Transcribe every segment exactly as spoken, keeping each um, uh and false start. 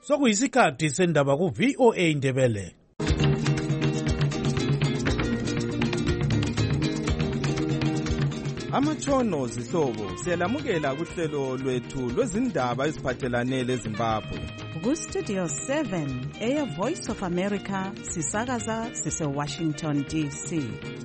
sokuyisikhathi sendaba ku V O A Ndebele. Amatshono zihlobo siyalamukela kuhlelo lwethu lwezindaba eziphathelane leZimbabwe. Ku Studio seven eya Voice of America sisakaza sise Washington D C.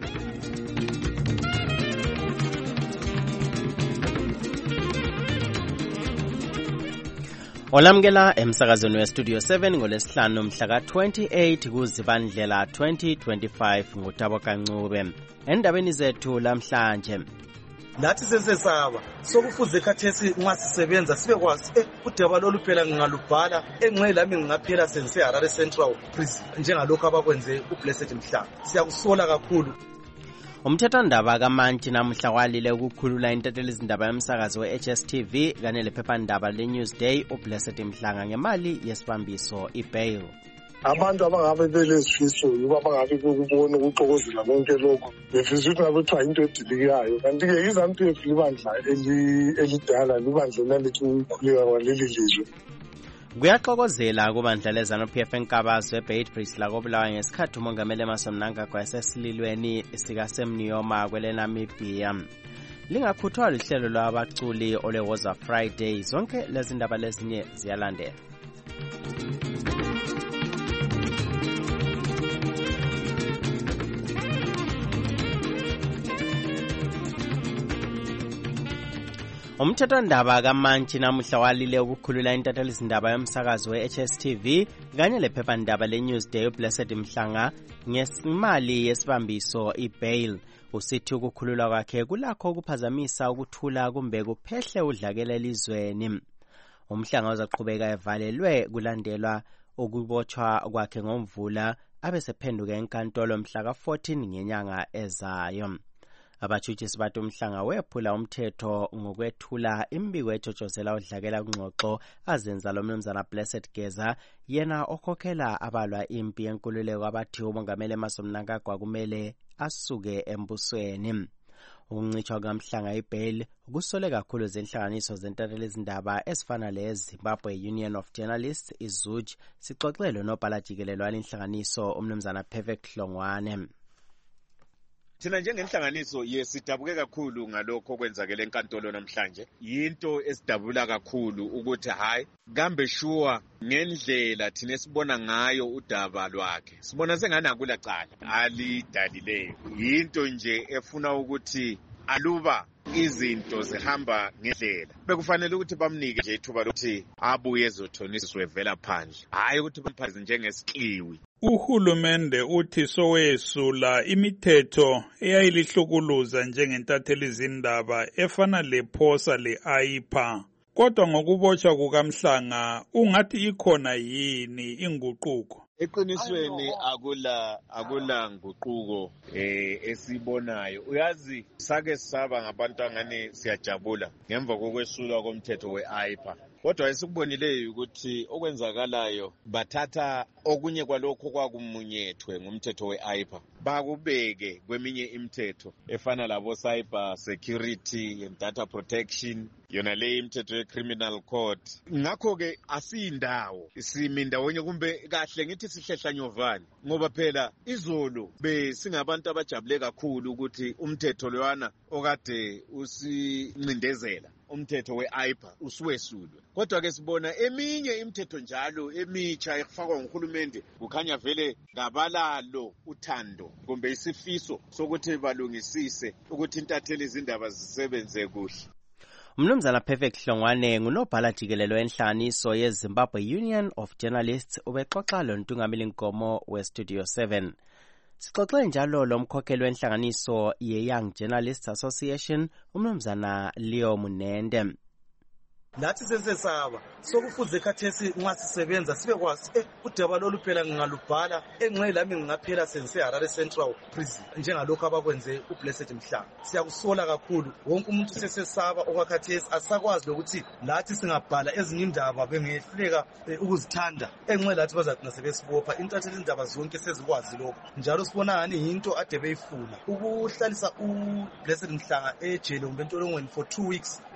Olamukela emsakazweni we Studio seven ngolesihlanu mhla ka twenty-eight kuZibandlela twenty twenty-five ngutabo kancube. Endabeni zethu lamhlanje lathi sesesaba sokufuze khathesi nxa sisebenza sibe kwazi eh udaba lolu phela ngingalubhala enxe lami ngingaphela sense Harare Central Prison njengalokho abakwenze uBlessed Mhlanga. Siyakusola kakhulu. Umthethwandaba kaMantshi namhla walile ukukhulula intatheli izindaba yomsakazo we-H S T V kanye lephephandaba le-Newsday uBlessed Mhlanga ngemali yesibambiso i-bail. Abantu abangabe belesifiso yiba abangabe ukubona ukuxokozela konke lokho befisa ukuthi ngabe kuthiwa into edilikayo kanti-ke izantu yethu libandla elidala libandla nalethi ukukhuleka kwaleli lizwe. Kuyaxokozela kubandla leZANU-P F eNkabazo eBeitbridge lakobulawa ngesikhathi umongameli Emmerson Mnangagwa esesililweni sikasemniyoma kweleNamibia. Lingakhuthwa lihlelo lwabaculi oleWoza Friday. Zonke lezi ndaba lezinye ziyalandela. Umthethwandaba kaMantshi namhla walile ukukhulula intatheli izindaba yomsakazo we-H S T V kanye lephephandaba le-Newsday uBlessed Mhlanga ngemali yesibambiso i-bail. Usithi ukukhululwa kwakhe kulakho ukuphazamisa ukuthula kumbe kuphehle udlakela elizweni. Umhlanga uzaqhubeka evalelwe kulandelwa ukubotshwa kwakhe ngoMvula abesephenduka enkantolo mhla ka fourteen ngenyanga ezayo. Abatshutshisi bathi uMhlanga wephula umthetho ngokwethula imbiko ethotshozela udlakela kungxoxo azenza lo mnumzana Blessed Geza yena okhokhela abalwa impi yenkululeko abathi umongameli Emmerson Mnangagwa kumele asuke embusweni. Ukuncitshwa kaMhlanga ibail kusole kakhulu zenhlanganiso zentatheli izindaba ezifana leZimbabwe Union of Journalists iZUJ. Sixoxele nobhala jikelelo walinhlanganiso umnumzana Perfect Hlongwane. Thina njengenhlanganiso yesidabuke kakhulu ngalokho kwenzakele enkantolo namhlanje. Yinto esidabula kakhulu ukuthi hayi kambe sure ngendlela thina sibona ngayo udaba lwakhe. Sibona sengani akula cala alidalileyo. Yinto nje efuna ukuthi aluba izinto zihamba ngendlela bekufanele ukuthi bamnike nje ithuba lokuthi abuye ezothonisiswe vela phandle, hayi ukuthi bamphaze njengesikliwi. Uhulumende uthi sowesula imithetho eyayilihlukuluza njengentatheli izindaba efana lephosa le-I P A. Kodwa ngokubotshwa kukaMhlanga ungathi ikhona yini inguquko? Eqinisweni akula akula nguquko eh esibonayo. Uyazi sake sisaba ngabantu angane siyajabula ngemva kokwesulwa komthetho we-I P A. Kodwa esikubonileyo ukuthi okwenzakalayo bathatha okunye kwalokho kwakumunyethwe ngumthetho we-I P A bakubeke kweminye imithetho efana labo cyber security and data protection, yona le imithetho ye-criminal code. Ngakho ke asiyindawo isimi ndawonye kumbe kahle ngithi sihlehlanyovani ngoba phela izolo besingabantu abajabule kakhulu ukuthi umthetho lowana okade usincindezela umthetho we-I P A usuwesulwe. Kodwa ke sibona eminye imithetho njalo emitsha efakwa nguhulumende kukhanya vele ngabalalo uthando kumbe isifiso sokuthi balungisise ukuthi intatheli izindaba zisebenze kuhle. Umnumzana Perfect Hlongwane ngunobhala jikelelo enhlanganiso yeZimbabwe Union of Journalists ubexoxa lontungameli Nkomo we Studio seven. Sixoxe njalo lomkhokheli wenhlanganiso ye-Young Journalists Association umnumzana Leo Munende. Lathi sesesaba sokufuze khathesi nxa sisebenza sibe kwazi eh udaba lolu phela ngingalubhala enxe lami ngingaphela sense Harare Central Prison njengalokho abakwenze uBlessed Mhlanga. Siyakusola kakhulu wonke umuntu sesesaba okwakhathesi asakwazi ukuthi lathi singabhala ezinye indaba bengehluleka ukuzithanda enxe lathi bazathina sebesibopha intatheli indaba zonke sezikwazi lokho njalo sibona ngani into ade beyifuna ukuhlalisa uBlessed Mhlanga ejele umbentolongweni for two weeks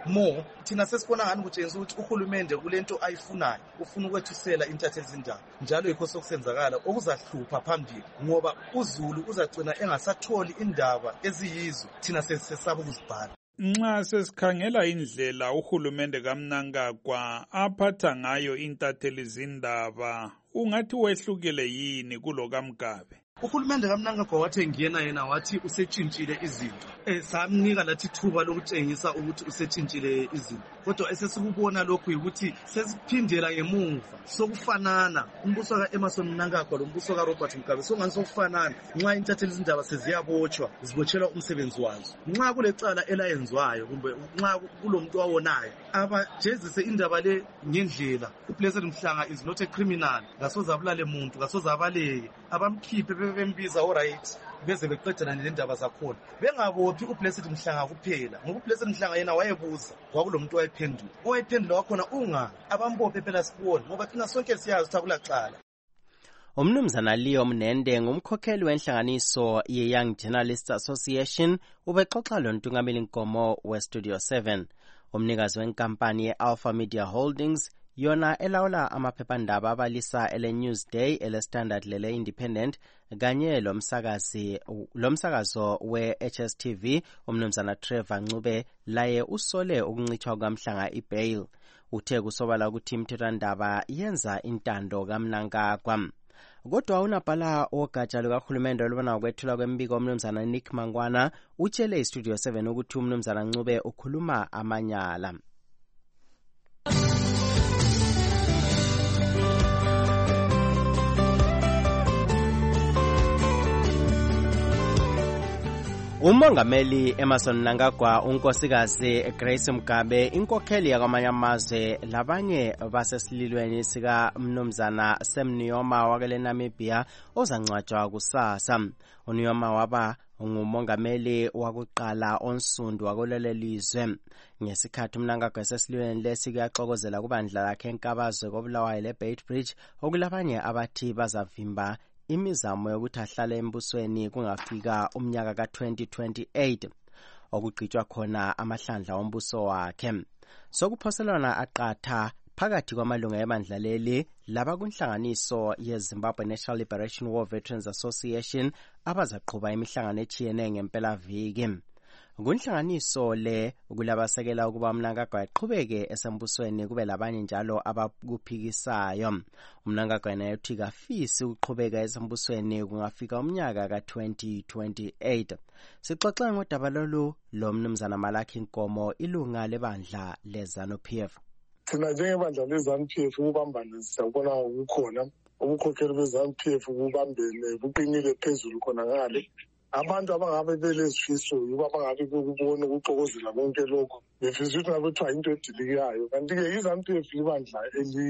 more thina sesibona ngani kutshengisa ukuthi uhulumende kulento ayifunayo ufuna ukwethusela intatheli zindaba njalo yikho sokusenzakala okuzahlupha phambili ngoba uZulu uzagcina engasatholi indaba eziyizo thina sesisaba ukuzibhala. Nxa sesikhangela indlela uhulumende kaMnangagwa aphatha ngayo intatheli zindaba ungathi wehlukile yini kulo kaMgabe? Uhulumende kaMnangagwa wathi ngiyena yena wathi usetshintshile izinto. Eh samnika lathi thuba lokutshengisa ukuthi usetshintshile izinto. Kodwa esesikubona lokhu ukuthi sesiphindela ngemuva sokufanana. Umbuso ka Emmerson Mnangagwa lombuso ka Robert Mugabe songani sokufanana. Nxa intatheli izindaba seziyabotshwa, zibotshelwa umsebenzi wazo. Nxa kulecala elayenzwayo kumbe nxa kulomuntu wawonayo, abajezise indaba le ngendlela. uBlessed Mhlanga is not a criminal. Ngasoza abulale umuntu, ngasoza abaleke. Abamkhiphe bembiza alright beze beqedana nendaba zakhona bengabophi uBlessed Mhlanga kuphela ngoba uBlessed Mhlanga yena wayebuza kwakulomuntu wayephendula owayephendula wakhona unga abambophe phela sibone ngoba thina sonke siyazi ukuthi akulaqala. Umnumzana Leo Mnende ngumkhokheli wenhlanganiso ye-Young Journalists Association ubexoxa lo Ntungameli Nkomo we-Studio seven. Umnikazi wenkampani ye-Alpha Media Holdings yona elawula amaphephandaba abalisa ele Newsday, ele Standard lele Independent kanye lomsakazi lomsakazo we-H S T V umnumzana Trevor Ncube laye usole ukuncithwa kwaMhlanga iBail. Uthe kusobala ukuthi imithethwandaba yenza intando kaMnangagwa. Kodwa unabhala ogatsha lukahulumende olubona ukwethula kwembiko umnumzana Nick Mangwana utshele iStudio seven ukuthi umnumzana Ncube ukhuluma amanyala. Umongameli Emmerson Mnangagwa, unkosikazi Grace Mugabe, inkokheli yakwamanye amazwe labanye basesililweni sika Mnumzana Sam Nujoma wakele Namibia ozangcwatshwa kusasa. uNujoma waba ngumongameli wakuqala onsundu wakulelo lizwe. Ngesikhathi uMnangagwa esesililweni lesi kuyaxokozela kubandla lakhe enkabazwe koBulawayo leBeitbridge okulabanye abathi bazavimba imizamo yokuthi ahlale embusweni kungafika umnyaka ka twenty twenty-eight okugqitshwa khona amahlandla ombuso wakhe. Sokuphoselwana aqatha phakathi kwamalunga ebandla leli laba kunhlanganiso yeZimbabwe National Liberation War Veterans Association abazaqhuba imihlangano echiyene ngempela viki. Kunhlanganiso le kulabasekela ukuba uMnangagwa aqhubeke esembusweni kube labanye njalo abakuphikisayo. uMnangagwa yena uthi kafisi ukuqhubeka esembusweni kungafika umnyaka ka twenty twenty-eight. Sixoxe ngodaba lolu lo mnumzana Malaki Nkomo ilunga lebandla leZANU P F. Thina njengebandla leZANU P F ukubambana siyabona ukukhona ubukhokheli beZANU P F ukubambene buqinile phezulu khona ngale. Abantu abangabe belesifiso yiba abangabe bekubona ukuxokozela konke lokho befisa ukuthi ngabe kuthiwa into edilikayo kanti-ke iZANU P F libandla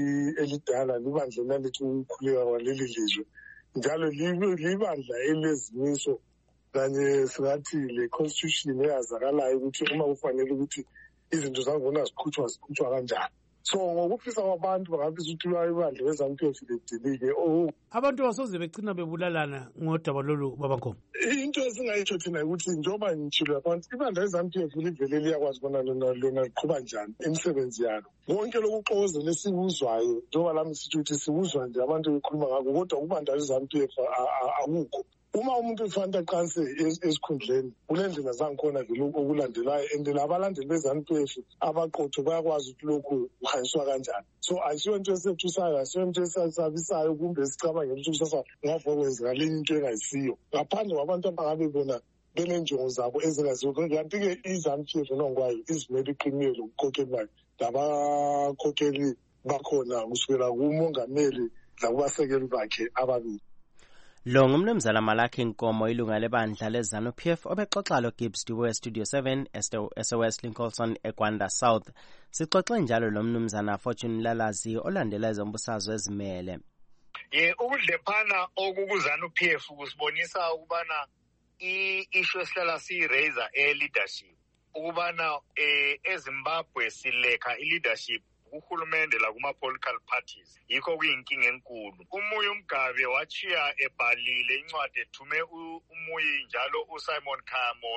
elidala libandla nalithi ukukhuleka kwaleli lizwe njalo libandla elezimiso kanye singathi le constitution eyazakalayo ukuthi uma kufanele ukuthi izinto zangona zikhutshwa zikhutshwa kanjani. So ngokufisa kwabantu bangafisa ukuthi ibandla leZANU P F lidilike. Abantu basoze begcina bebulalana ngodaba lolu babakhona. Into esingayitsho thina ukuthi njengoba ngitshilo abantu ibandla leZANU P F livele liyakwazi bona lona lona liqhuba njani imisebenzi yalo. Konke lokuxokozela esikuzwayo njengoba lami sithi ukuthi sikuzwa nje abantu bekhuluma ngakho kodwa kubandla leZANU P F akukho. Uma umuntu ufanele aqanse esikhundleni kulendlela zangikhona vele okulandelayo and labalandeli beZANU P F abaqotho bayakwazi ukuthi lokhu kuhanjiswa kanjani. So ayisiyo into esethusayo, ayisiyo into esasabisayo kumbe esicabanga ukuthi kusasa ngava kwenzeka lenye into engayisiyo ngaphandle kwabantu abangabe bona benenjongo zabo ezingaziyo. Kanti-ke iZANU P F nongwayo izimele iqinile ukukhokhela bayo labakhokheli bakhona kusukela kumongameli lakubasekeli bakhe ababili. Lo ngumnumzana Malaki Nkomo ilunga lebandla leZANU P F obexoxa lo Gibbs Diwe Studio seven S O S Lincoln eGwanda South. Sixoxe njalo lo mnumzana Fortune Lalazi olandela ezombusazwe ezimele. Ye ukudlephana okukuZANU P F kusibonisa ukubana i-issue esihlala siyi-raise e-leadership ukubana eZimbabwe silekha i-leadership kuhulumende la kuma-political parties yikho kuyinkinga enkulu. Umuyi uMgabe wachiya ebhalile incwadi ethume umuyi njalo uSimon Khayamoyo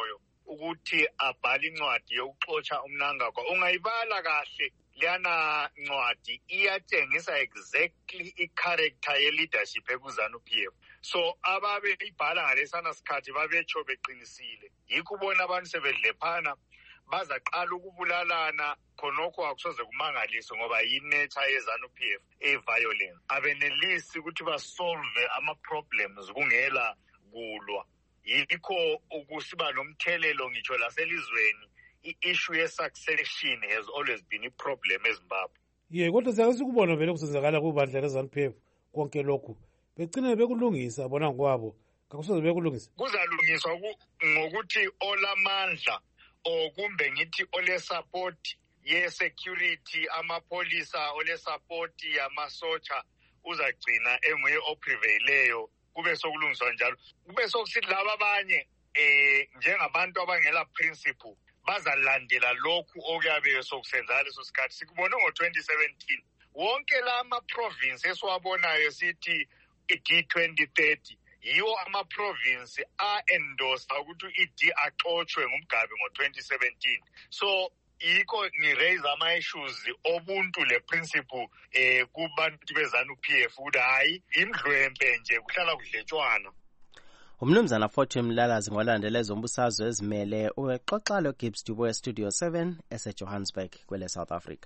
ukuthi abhale incwadi yokuxotsha uMnangagwa. Ungayibala kahle leyana ncwadi iyatshengisa exactly i-character ye-leadership ekuzanu P F. So ababe ibhala ngalesana sikhathi babetsho beqinisile. Yikho ubona abantu sebedlephana bazaqala ukubulalana khonokho akusoze kumangalise ngoba yi-nature yezanu P F e-violence. Abenelisi ukuthi basolve ama-problems kungela kulwa. Yikho ukusiba nomthelelo ngitsho laselizweni i-issue ye-succession has always been a problem eZimbabwe. Ye kodwa siyake sikubona vele kusenzakala kubandla leZanu P F konke lokhu begcina bekulungisa bona ngokwabo kakusoze bekulungisa. Kuzalungiswa ngokuthi olamandla o kumbe ngithi ole support ye security amapolisa ole support yamasocha uzagcina enguye oprevaileyo kube sokulungiswa njalo. Kube sokusithi laba abanye eh njengabantu abangela principle bazalandela lokhu okuyabe sokusenza leso sikhathi. Sikubone ngo twenty seventeen wonke la ama province esiwabonayo sithi i-D twenty thirty yiwo ama province a endorse ukuthi i-D axoxwe ngumgabe ngo twenty seventeen. So yikho ni raise ama issues obuntu le principle eh kubantu bezanu P F ukuthi hayi imdlwempe nje kuhlala kudletshwana. Umnumzana Fortune Mlalazi ngolandela ezombusazwe ezimele uxoxa lo Gibbs Dubois Studio seven ese Johannesburg kwele South Africa.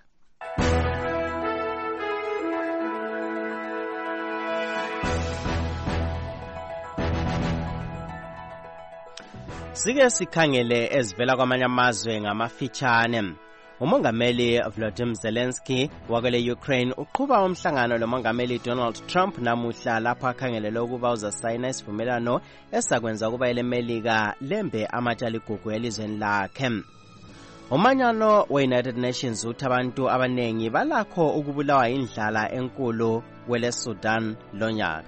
Sike sikhangele ezivela kwamanye amazwe ngamafitshane. Umongameli Volodymyr Zelensky wakele Ukraine uqhuba umhlangano lomongameli Donald Trump namuhla lapho akhangelele ukuba uzasayina isivumelano esakwenza ukuba elemelika lembe amatshali gugu elizweni lakhe. Umanyano we-United Nations uthi abantu abanengi balakho ukubulawa indlala enkulu kwele Sudan lonyaka.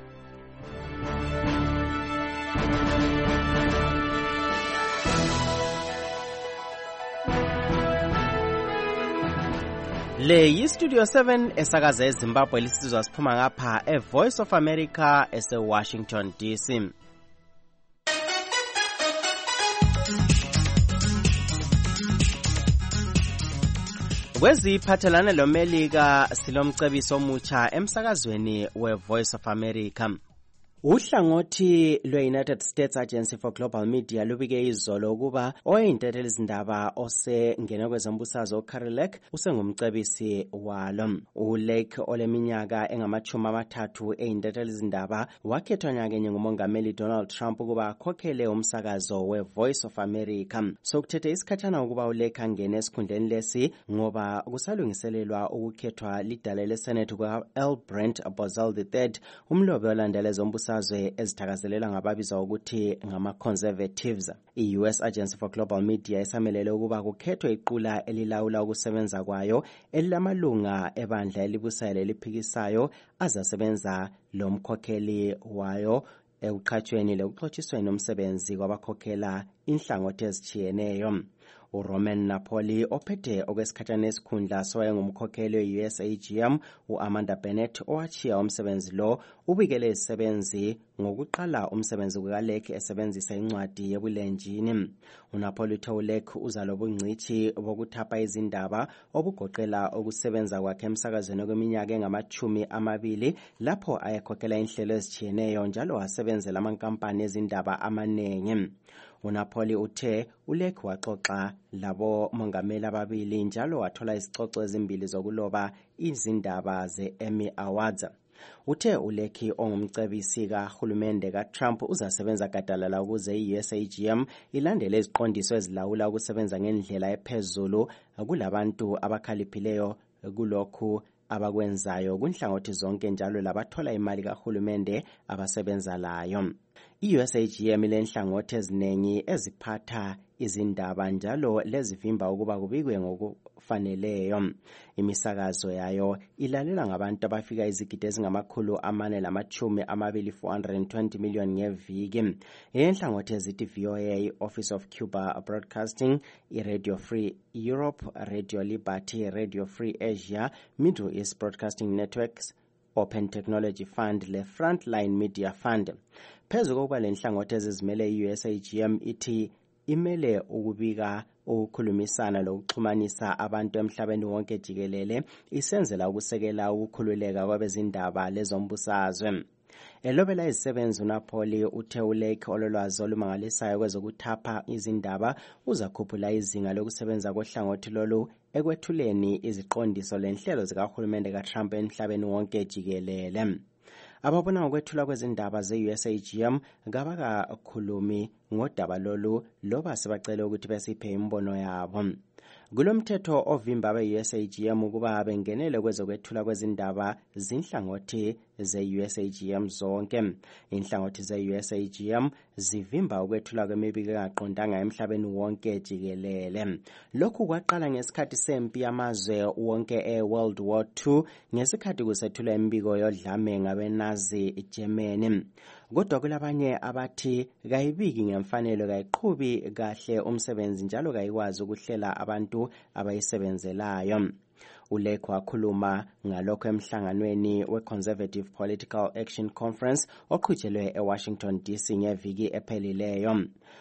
Le yi-Studio seven esakaza eZimbabwe lisizwa siphuma ngapha e-Voice of America ese-Washington D C. Kweziphathelane lomelika silomcebiso omutsha emsakazweni we-Voice of America. Uhlangothi lwe-United States Agency for Global Media lubike izolo ukuba oyintatheli izindaba osengene kwezombusazwe uCarrie Lake usengumcebisi walo. uLake oleminyaka engamachumi amathathu eyintatheli izindaba wakhethwa nyakenye ngumongameli Donald Trump ukuba akhokhele umsakazo we-Voice of America. Sokuthethe isikhathana ukuba uLake angene esikhundleni lesi ngoba kusalungiselelwa ukukhethwa lidala leSenate kwa-L. Brent Bozell the third, umlobi olandela ezombusazwe ezithakazelela ngababizwa ukuthi ngama-conservatives. I-U S Agency for Global Media isamelele ukuba kukhethwe iqula elilawula ukusebenza kwayo elilamalunga ebandla elibusayo eliphikisayo azasebenza lo mkhokheli wayo ekuqhatshweni lekuxotshisweni umsebenzi kwabakhokhela inhlangothi ezitshiyeneyo. uRoman Napoli ophethe okwesikhathana esikhundla soyengumkhokheli we-U S A G M uAmanda Bennett owachiya umsebenzi lo ubikele izisebenzi ngokuqala umsebenzi kukaLake esebenzisa incwadi yebulenjini. uNapoli uthe uLake uzalobungcithi bokuthapha izindaba obugoqela ukusebenza kwakhe emsakazweni kweminyaka engamachumi amabili lapho ayekhokhela inhlelo ezitshiyeneyo njalo wasebenzela amankampani ezindaba amanengi. uNapoli uthe uLake waxoxa labo mongameli ababili njalo wathola izicoco ezimbili zokuloba izindaba ze-Emmy Awards. Uthe uLake ongumcebisi kahulumende kaTrump uzasebenza gadalala ukuze i-U S A G M ilandele iziqondiso ezilawula ukusebenza ngendlela ephezulu kulabantu abakhaliphileyo kulokhu abakwenzayo kunhlangothi zonke njalo labathola imali kahulumende abasebenza layo. I-U S A G M ilenhlangothi eziningi eziphatha izindaba njalo lezivimba ukuba kubikwe ngokufaneleyo. Imisakazo yayo ilalela ngabantu abafika izigidi ezingamakhulu amane lamachumi amabili four hundred twenty million ngeviki. Inhlangothi ezithi V O A, Office of Cuba Broadcasting, iRadio Free Europe, Radio Liberty, Radio Free Asia, Middle East Broadcasting Networks, Open Technology Fund le Frontline Media Fund. Phezu kokuba le nhlangothi ezizimele i-U S A G M ithi imele ukubika ukukhulumisana lokuxhumanisa abantu emhlabeni wonke jikelele isenzela ukusekela ukukhululeka kwabezindaba lezombusazwe. Elobela izisebenzi uNapoli uthe uLake ololwazi olumangalisayo kwezokuthapha izindaba uzakhuphula izinga lokusebenza kohlangothi lolu ekwethuleni iziqondiso lenhlelo zikahulumende kaTrump emhlabeni wonke jikelele. Ababona ngokwethula kwezindaba ze-U S A G M kabakakhulumi ngodaba lolu loba sebacele ukuthi besiphe imbono yabo. Kulomthetho ovimba be-U S A G M ukuba bengenele kwezokwethula kwezindaba zinhlangothi ze-U S A G M zonke. Inhlangothi ze-U S A G M zivimba ukwethula kwemibiko engaqondanga emhlabeni wonke jikelele. Lokhu kwaqala ngesikhathi sempi yamazwe wonke e-World War Two ngesikhathi kusethula imibiko yodlame ngabeNazi Germany. Kodwa kulabanye abathi kayibiki ngemfanelo kayiqhubi kahle umsebenzi njalo kayikwazi ukuhlela abantu abayisebenzelayo. uLake wakhuluma ngalokho emhlanganweni we-Conservative Political Action Conference oqhutshelwe eWashington D C ngeviki ephelileyo.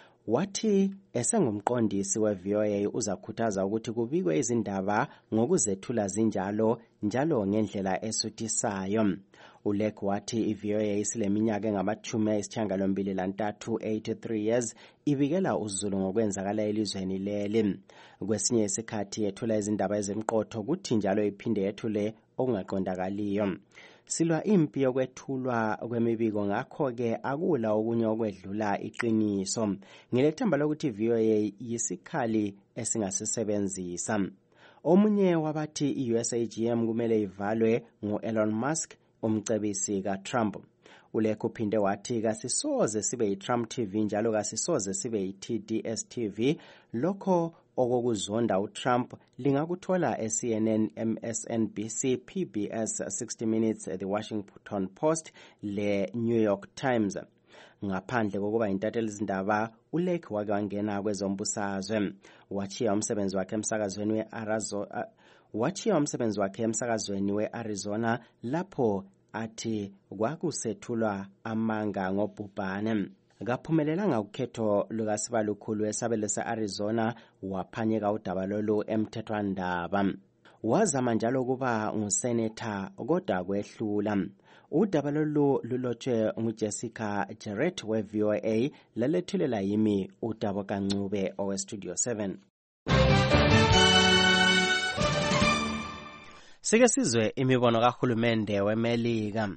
Wathi esengumqondisi we-V O A uzakhuthaza ukuthi kubikwe izindaba ngokuzethula zinjalo njalo ngendlela esuthisayo. uLake wathi i-V O A isileminyaka engamachumi ayisithiyagalombili lantathu eighty-three years ibikela uzulu ngokwenzakala elizweni leli. Kwesinye isikhathi yethula izindaba ezimqotho kuthi njalo iphinde yethule okungaqondakaliyo. Silwa impi yokwethulwa kwemibiko ngakho-ke akula okunye okwedlula iqiniso. Ngilethemba lokuthi i-V O A yisikhali esingasisebenzisa. Omunye wabathi i-U S A G M kumele ivalwe ngu-Elon Musk, umcebisi kaTrump. uLake uphinde wathi kasisoze sibe yi-Trump T V njalo kasisoze sibe yi-T D S T V. Lokho okokuzonda uTrump lingakuthola e-C N N, M S N B C, P B S, sixty minutes, The Washington Post, le-New York Times. Ngaphandle kokuba intatheli izindaba, uLake wake wangena kwezombusazwe. Wachiya umsebenzi wakhe emsakazweni we-Arizona wachiya umsebenzi wakhe emsakazweni we-Arizona lapho athi kwakusethulwa amanga ngobhubhane. Kaphumelelanga ukhetho lukasibalukhulu esabelo se-Arizona waphanyeka udaba lolu emthethwandaba. Wazama njalo ukuba ngusenetha kodwa kwehlula. Udaba lolu lulotshwe nguJessica Jarrett we-V O A lalethulela yimi uDabo Kancube owe-Studio seven. Sike sizwe imibono kahulumende weMelika.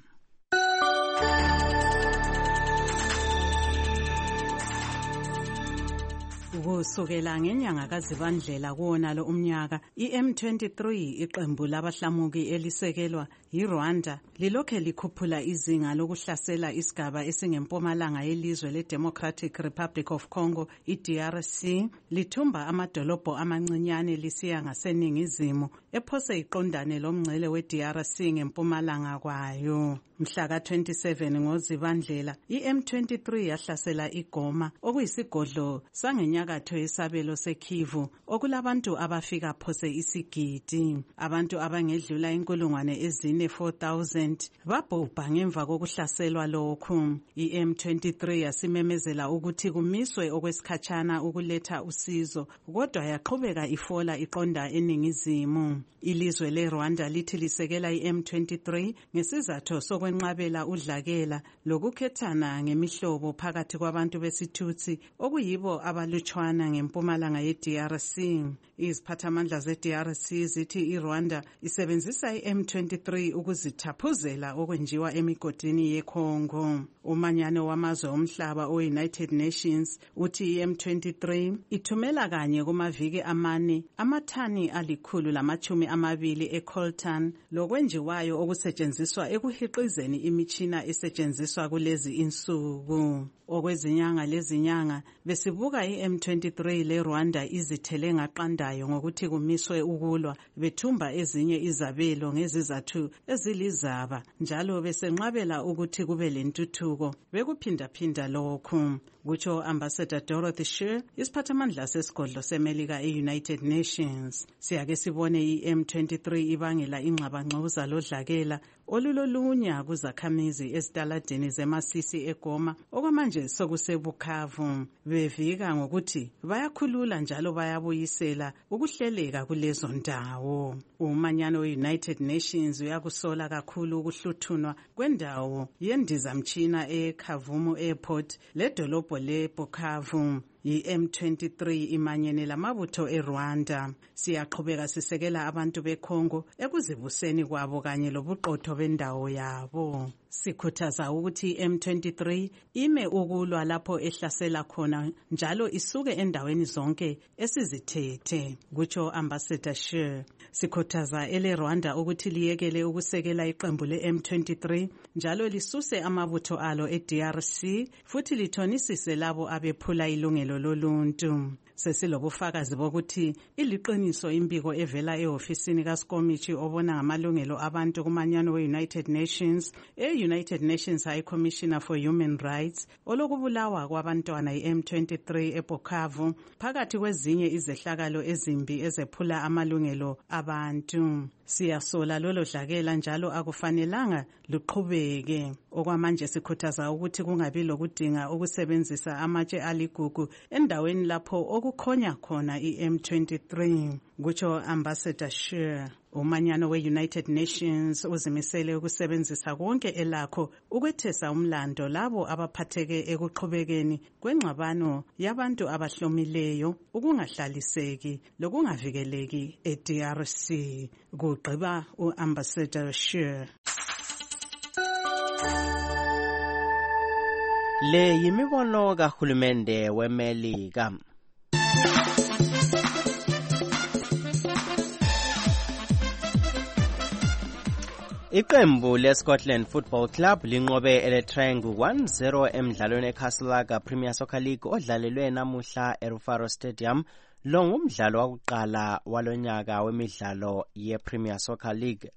Kusukela ngenyanga kaZibandlela kuwonalo umnyaka, i-M twenty-three iqembu labahlamuki elisekelwa yiRwanda lilokhe likhuphula izinga lokuhlasela isigaba esingempumalanga yelizwe le-Democratic Republic of Congo, i-D R C, lithumba amadolobho amancinyane lisiya ngaseningizimu, ephose iqondane lomngcele we-D R C ngempumalanga kwayo. Mhla ka twenty-seven ngoZibandlela, i-M twenty-three yahlasela iGoma, okuyisigodlo sangenyakatho yesabelo seKivu, okulabantu abafika phose isigidi. Abantu abangedlula inkulungwane ezine four thousand babhubha ngemva kokuhlaselwa lokhu. I-M twenty-three yasimemezela ukuthi kumiswe okwesikhatshana ukuletha usizo, kodwa yaqhubeka ifola iqonda eningizimu. Ilizwe leRwanda lithi lisekela i-M twenty-three ngesizathu sokwenqabela udlakela lokukhethana ngemihlobo phakathi kwabantu besithutsi okuyibo abalutshwana ngempumalanga ye-D R C. Iziphathamandla ze-D R C zithi iRwanda isebenzisa i-M twenty-three ukuzithaphuzela okwenjiwa emigodini yeCongo. Umanyano wamazwe omhlaba o-United Nations uthi i-M twenty-three ithumela kanye kumaviki amane amathani alikhulu lamachumi amabili ecoltan lokwenjiwayo okusetshenziswa ekuhiqizeni imitshina esetshenziswa kulezi insuku. Okwezinyanga lezinyanga besibuka i-M twenty-three leRwanda izithele ngaqandayo ngokuthi kumiswe ukulwa bethumba ezinye izabelo ngezizathu ezilizaba njalo besenqabela ukuthi kube lentuthuko bekuphindaphinda lokhu. Kutsho Ambassador Dorothy Sher, isiphathamandla sesigodlo seMelika e-United Nations. Siyake sibone i-M twenty-three ibangela ingxabangxoza lodlakela olulolunya kuzakhamizi ezitaladini zemasisi eGoma okwamanje sokuseBukavu bevika ngokuthi bayakhulula njalo bayabuyisela ukuhleleka kulezo ndawo. Umanyano we-United Nations uyakusola kakhulu ukuhluthunwa kwendawo yendizamtshina eKavumu Airport ledolobho leBukavu. I-M twenty-three imanyene lamabutho eRwanda. Siyaqhubeka sisekela abantu beCongo ekuzibuseni kwabo kanye lobuqotho bendawo yabo. Sikhuthaza ukuthi i-M twenty-three ime ukulwa lapho ehlasela khona njalo isuke endaweni zonke esizithethe, kutsho Ambassador Scheer. Sikhuthaza ele Rwanda ukuthi liyekele ukusekela iqembu le-M twenty-three njalo lisuse amabutho alo e-D R C futhi lithonisise labo abephula ilungelo loluntu. Sesilobufakazi bokuthi iliqiniso imbiko evela ehofisini kaSkomichi obona ngamalungelo abantu kumanyano we-United Nations, e-United Nations High Commissioner for Human Rights, olokubulawa kwabantwana i-M twenty-three eBukavu phakathi kwezinye izehlakalo ezimbi ezephula amalungelo abantu. Siyasola lolo dlakela njalo akufanelanga luqhubeke. Okwamanje sikhuthaza ukuthi kungabi lokudinga ukusebenzisa amatshe aligugu endaweni lapho okukhonya khona i-M twenty-three, kutsho Ambassador Scheer. Umanyano we-United Nations uzimisele ukusebenzisa konke elakho ukwethesa umlando labo abaphatheke ekuqhubekeni kwengxabano yabantu abahlomileyo, ukungahlaliseki lokungavikeleki e-D R C, kugqiba u-Ambassador Scheer. Le yimibono kahulumende weMelika. Iqembu leScotland Football Club linqobe ele-Triangle one zero emdlalweni eCastleaga Premier Soccer League odlalelwe namuhla eRufaro Stadium. Lo ngumdlalo wakuqala walonyaka wemidlalo yePremier Soccer League.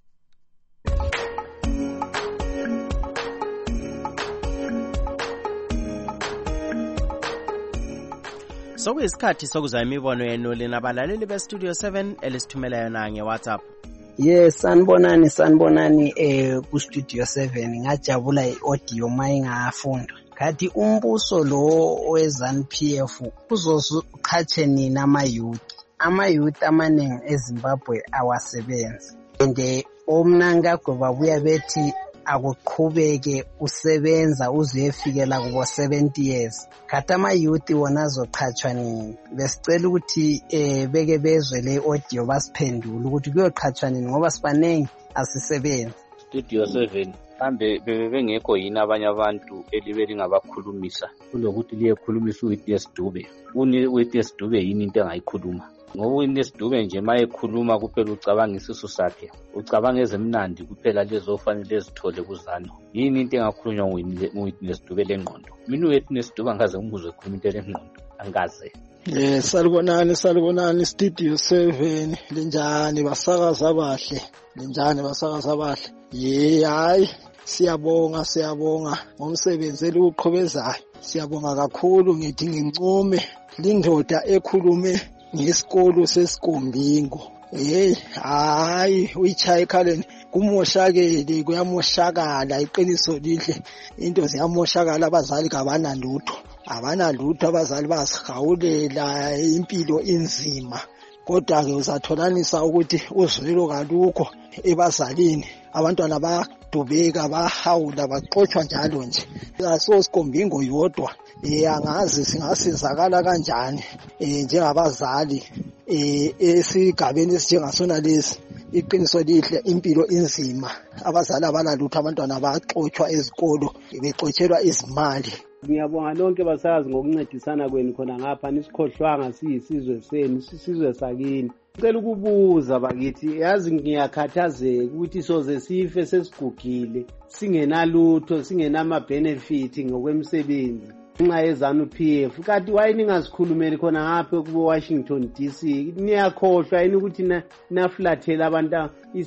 Sokuyisikhathi sokuzwa imibono yenu linabalaleli beStudio seven elisithumela yona ngeWhatsApp. Yes, sanibonani sanibonani eh ku Studio seven ngajabula iaudio mayingafunda. Kathi umbuso lo weZANU P F uzoqhatshe nina ama youth. Ama youth amaningi eZimbabwe awasebenzi. Ende omnanga babuya bethi akuqhubeke usebenza uzefikela kubo seventy years. Kathi ama youth wona azoqhatshwa nini? Besicela ukuthi eh beke bezwe le audio basiphendule ukuthi kuyoqhatshwa nini ngoba sifanele asisebenzi. Studio seven kambe bebe bengekho yini abanye abantu elibe lingabakhulumisa kulokuthi liyekhulumisa uWitness Dube. Uni Witness Dube yini into engayikhuluma? Ngoba uWitness Dube nje mayekhuluma kuphela ucabanga isisu sakhe, ucabanga ezemnandi kuphela lezofanele ezithole kuZANU. Yini into engakhulunywa nguWitness Dube lengqondo? Mina uWitness Dube angaze ngimuzwe ekhuluma into lengqondo, angaze. Eh salibonani salibonani Studio seven linjani basakaza abahle, linjani basakaza abahle. Ye hayi siyabonga siyabonga ngomsebenzi eliqhobezayo. Siyabonga kakhulu ngithi ngincume lindoda ekhulume ngesikolo sesikombingo. Hey hayi uyichaya ekhaleni kumoshakele kuyamoshakala iqiniso lihle into ziyamoshakala abazali kabana lutho abana lutho abazali basihawulela impilo inzima kodwa ke uzatholanisa ukuthi uzwelo kalukho ebazalini abantwana badubeka bahawula baxoxwa njalo nje asosikombingo yodwa eh angazi singasizakala kanjani eh njengabazali eh esigabeni esinjengasona lesi iqiniso lihle impilo inzima abazali abalalutho abantwana baxoxwa ezikolo bexotshelwa izimali. Ngiyabonga lonke basazi ngokuncedisana kwenu khona ngapha nisikhohlwanga siyisizwe senu sisizwe sakini. Ngicela ukubuza bakithi yazi ngiyakhathazeka ukuthi soze sife sesigugile singenalutho singenama benefit ngokwemsebenzi nxa yeZANU P F kanti wayini ngasikhulumeli khona ngapha ku Washington D C niyakhohlwa yini ukuthi naflathela abantu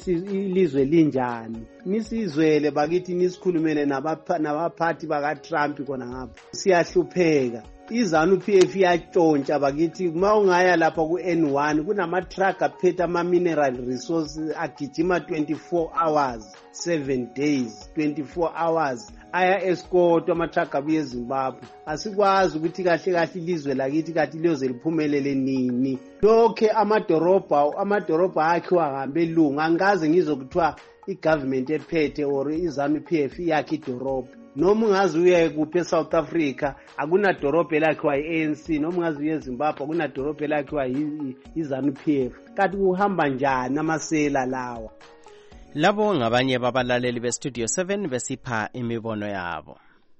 ilizwe linjani nisizwele bakithi nisikhulumele nabaphathi baka Trump khona ngapha siyahlupheka izanu P F iyatshontsha bakithi uma ungaya lapha ku N one kunama-truck aphethe ama-mineral resources agijima twenty-four hours seven days twenty-four hours aya escort ama-truck abuye eZimbabwe. Asikwazi ukuthi kahle kahle ilizwe lakithi kathi liyoze liphumelele nini. Lokhe amadorobha amadorobha akhe wahambe lunga angikaze ngizokuthiwa i-government ephethe or izanu P F yakhe idorobha. Noma ungazi uye kuphi eSouth Africa akunadorobha elakhiwa yi-A N C, noma ungazi uye eZimbabwe akunadorobha elakhiwa izanu P F. Kanti kuhamba njani amasela lawa? Labo ngabanye babalaleli beStudio seven besipha imibono yabo.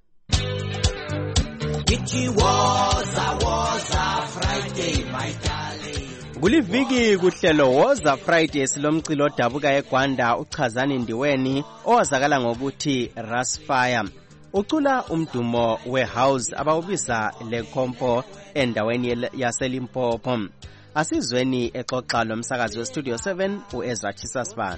Kuliviki kuhlelo Woza Friday silomcilo odabuka eGwanda uchazani Ndiweni owazakala ngokuthi Rasfire. Ucula umdumo wehouse abawubiza lekhompo endaweni yaseLimpopo. Asizweni exoxa lomsakazi weStudio seven uEzra Chisasibanda.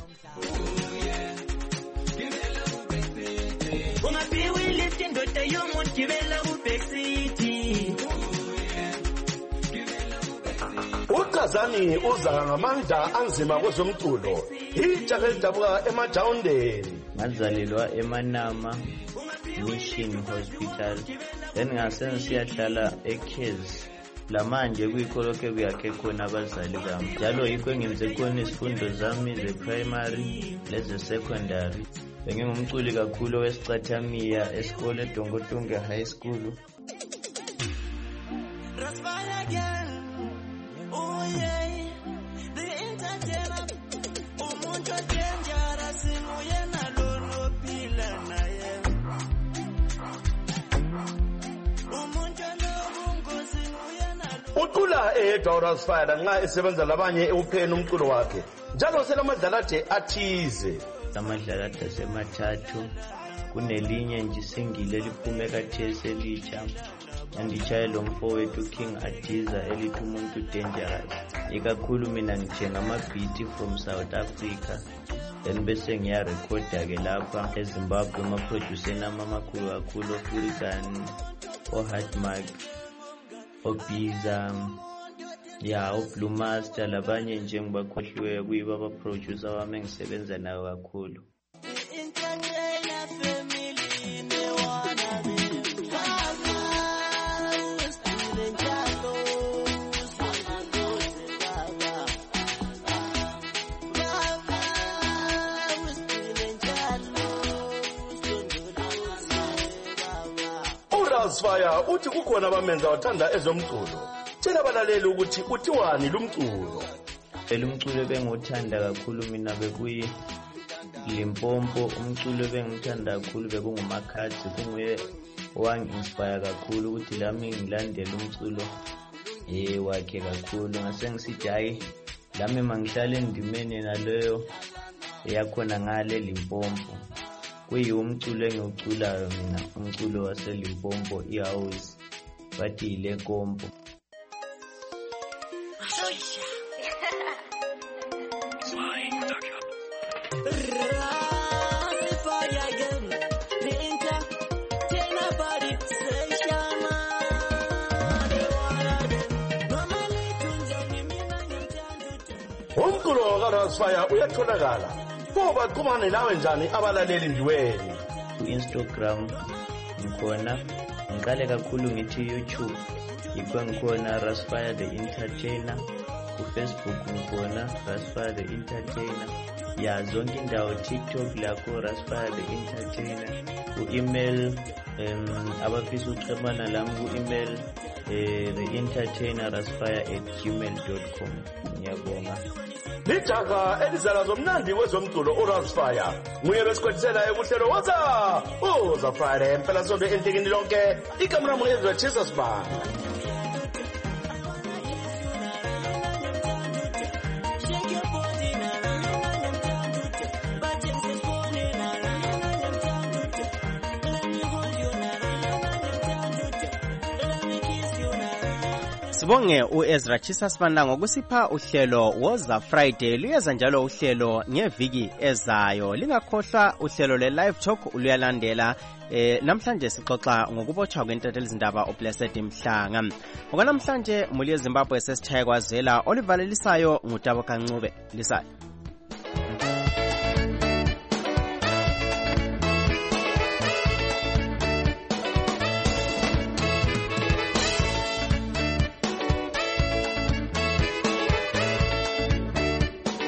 Uchazani uza ngamandla anzima kwezomculo itsha elidabuka emajawundeni. Ngazalelwa eManama Mission Hospital then ngase siyahlala eKhez lamanje kuyikholoke kuyakhe khona abazali bami njalo yikho ngenze khona isifundo zami ze-primary leze-secondary. Bengingumculi kakhulu wesicathamiya esikole eDongotonge High School. Ucula edwa uRasfire nxa esebenza labanye ewupheni umculo wakhe njalo selamadlalade athize. Amadlalade asemathathu kunelinye nje singile liphume kathesi elitsha anditshaye lo mfowethu King Adiza elithi umuntu dangerous. Ikakhulu mina ngithenga ama-beat from South Africa then bese ngiyarekhoda ke lapha eZimbabwe ama-producer nami amakhulu kakhulu oFurican oHatmark oBiza ya uBlue Master labanye nje ngibakhohliwe kuyiba abaproducer wami engisebenza nayo kakhulu. uRasfire uthi kukhona abamenza wathanda ezomculo. Tshela abalaleli ukuthi uthiwani lumculo. Lumculo benguthanda kakhulu mina bekuyi Limpopo. Umculo bengithanda kakhulu bekunguMakhathi, kunguye wangi-inspire kakhulu ukuthi lami ngilandele umculo eh wakhe kakhulu. Ngase ngisithi hayi lami mangihlale endimeni naleyo yakhona ngale Limpopo. Kuyi umculo engiwuculayo mina, umculo waseLimpopo ihouse bathi ile kompo. Umculo kaRasfire uyatholakala. Kuba kumane nawe njani abalaleli Ndiweni? Instagram ngikhona, ngiqale kakhulu ngithi YouTube yikho ngikhona Rasfire the Entertainer. Facebook ngikhona Rasfire the Entertainer. Ya zonke indawo TikTok lakho Rasfire the Entertainer. Ku-email um abafisa ukuxhumana lami ku-email eh the entertainer rasfire at gmail dot com. Ngiyabonga. Lijaga elizala zomnandi wezomculo uRasfire nguye besikwethisela ekuhlelo Woza Woza Friday empela sonto entikini lonke. Ikamera muEzra Chisasibanda. Sibonge uEzra Chisa Sibanda ngokusipha uhlelo Woza Friday. Luyeza njalo uhlelo ngeviki ezayo. Lingakhohlwa uhlelo le live talk uluyalandela. Eh namhlanje sixoxa ngokubotshwa kwentathelizindaba uBlessed Mhlanga. Ngokanamhlanje muli eZimbabwe sesithaya kwazela olivalelisayo ngutabo Kancube lisayo.